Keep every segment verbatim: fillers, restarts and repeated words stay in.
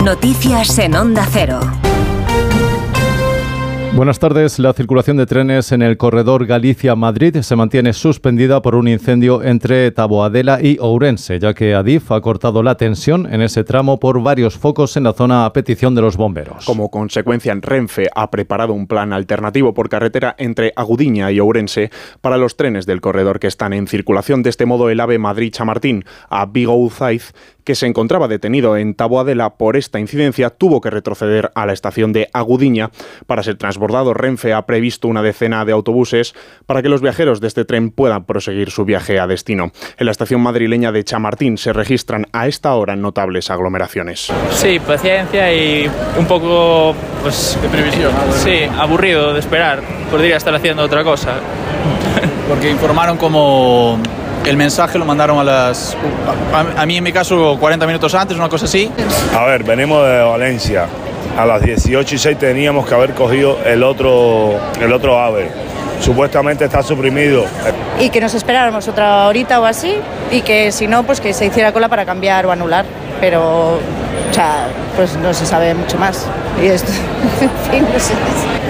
Noticias en Onda Cero. Buenas tardes. La circulación de trenes en el corredor Galicia-Madrid se mantiene suspendida por un incendio entre Taboadela y Ourense, ya que Adif ha cortado la tensión en ese tramo por varios focos en la zona a petición de los bomberos. Como consecuencia, Renfe ha preparado un plan alternativo por carretera entre Agudiña y Ourense para los trenes del corredor que están en circulación. De este modo, el AVE Madrid-Chamartín a Vigo-Uzaiz, que se encontraba detenido en Taboadela por esta incidencia, tuvo que retroceder a la estación de Agudiña para ser transbordado. Renfe ha previsto una decena de autobuses para que los viajeros de este tren puedan proseguir su viaje a destino. En la estación madrileña de Chamartín se registran a esta hora notables aglomeraciones. Sí, paciencia y un poco, pues, de previsión. Sí, aburrido de esperar. Podría estar haciendo otra cosa. Porque informaron como el mensaje lo mandaron a las... A, a mí en mi caso cuarenta minutos antes, una cosa así. A ver, venimos de Valencia. A las dieciocho y seis teníamos que haber cogido el otro, el otro AVE. Supuestamente está suprimido. Y que nos esperáramos otra horita o así, y que si no, pues que se hiciera cola para cambiar o anular. Pero, o sea, pues no se sabe mucho más. Y esto, en fin, no sé.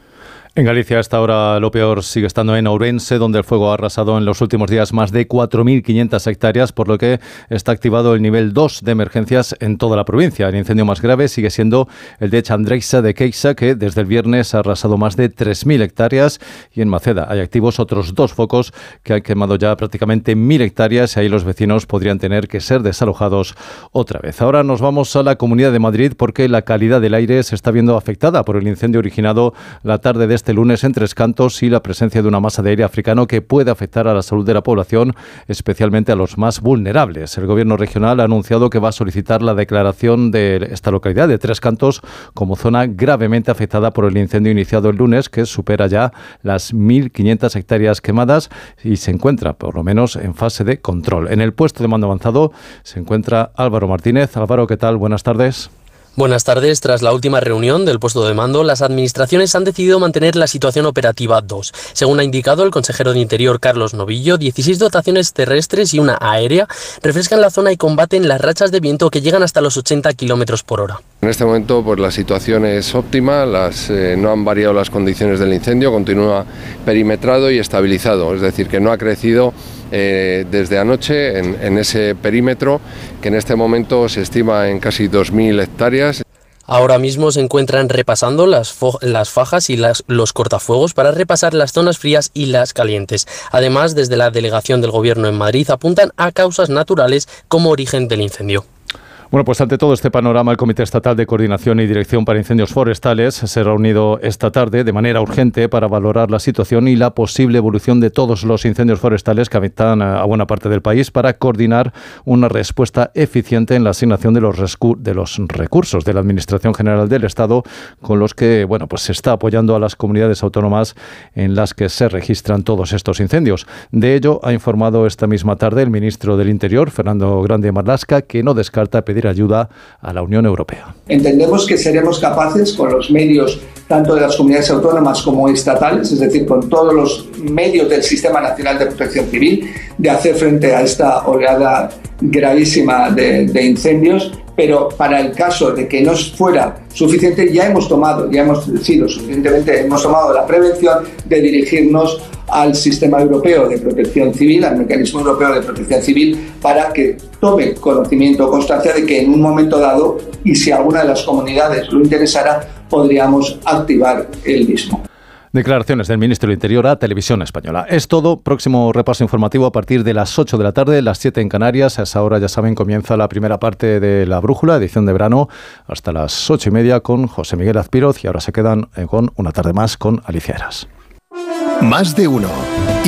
En Galicia, a esta hora, lo peor sigue estando en Ourense, donde el fuego ha arrasado en los últimos días más de cuatro mil quinientas hectáreas, por lo que está activado el nivel dos de emergencias en toda la provincia. El incendio más grave sigue siendo el de Chandreixa de Queixa, que desde el viernes ha arrasado más de tres mil hectáreas, y en Maceda hay activos otros dos focos que han quemado ya prácticamente mil hectáreas, y ahí los vecinos podrían tener que ser desalojados otra vez. Ahora nos vamos a la Comunidad de Madrid, porque la calidad del aire se está viendo afectada por el incendio originado la tarde de este lunes en Tres Cantos y la presencia de una masa de aire africano que puede afectar a la salud de la población, especialmente a los más vulnerables. El gobierno regional ha anunciado que va a solicitar la declaración de esta localidad de Tres Cantos como zona gravemente afectada por el incendio iniciado el lunes, que supera ya las mil quinientas hectáreas quemadas y se encuentra, por lo menos, en fase de control. En el puesto de mando avanzado se encuentra Álvaro Martínez. Álvaro, ¿qué tal? Buenas tardes. Buenas tardes. Tras la última reunión del puesto de mando, las administraciones han decidido mantener la situación operativa dos. Según ha indicado el consejero de Interior, Carlos Novillo, dieciséis dotaciones terrestres y una aérea refrescan la zona y combaten las rachas de viento que llegan hasta los ochenta kilómetros por hora. En este momento pues la situación es óptima, las, eh, no han variado las condiciones del incendio, continúa perimetrado y estabilizado, es decir, que no ha crecido eh, desde anoche en, en ese perímetro, que en este momento se estima en casi dos mil hectáreas. Ahora mismo se encuentran repasando las, las fajas y las, los cortafuegos para repasar las zonas frías y las calientes. Además, desde la delegación del Gobierno en Madrid apuntan a causas naturales como origen del incendio. Bueno, pues ante todo este panorama, el Comité Estatal de Coordinación y Dirección para Incendios Forestales se ha reunido esta tarde de manera urgente para valorar la situación y la posible evolución de todos los incendios forestales que afectan a buena parte del país, para coordinar una respuesta eficiente en la asignación de los, de los recursos de la Administración General del Estado, con los que, bueno, pues se está apoyando a las comunidades autónomas en las que se registran todos estos incendios. De ello ha informado esta misma tarde el ministro del Interior, Fernando Grande Marlaska, que no descarta pedir ayuda a la Unión Europea. Entendemos que seremos capaces, con los medios tanto de las comunidades autónomas como estatales, es decir, con todos los medios del Sistema Nacional de Protección Civil, de hacer frente a esta oleada gravísima de, de incendios, pero para el caso de que no fuera suficiente, ya hemos tomado, ya hemos sido suficientemente, hemos tomado la prevención de dirigirnos al Sistema Europeo de Protección Civil, al Mecanismo Europeo de Protección Civil, para que tome conocimiento o constancia de que en un momento dado, y si alguna de las comunidades lo interesara, podríamos activar el mismo. Declaraciones del ministro del Interior a Televisión Española. Es todo. Próximo repaso informativo a partir de las ocho de la tarde, las siete en Canarias. A esa hora, ya saben, comienza la primera parte de La Brújula, edición de verano, hasta las ocho y media con José Miguel Azpiroz, y ahora se quedan con una tarde más con Alicia Eras. Más de uno.